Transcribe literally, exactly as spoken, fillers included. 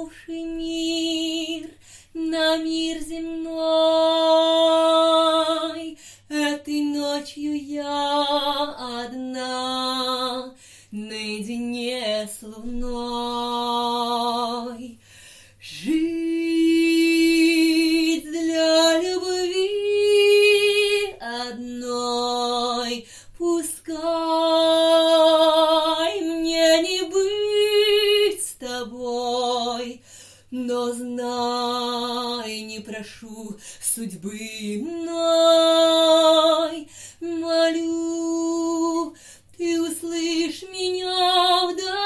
взглянувший мир, на мир земной, этой ночью я одна, наедине с луной. Жить для любви одной, пускай мне не быть с тобой, но знай, не прошу судьбы иной, молю, ты услышь меня вдали.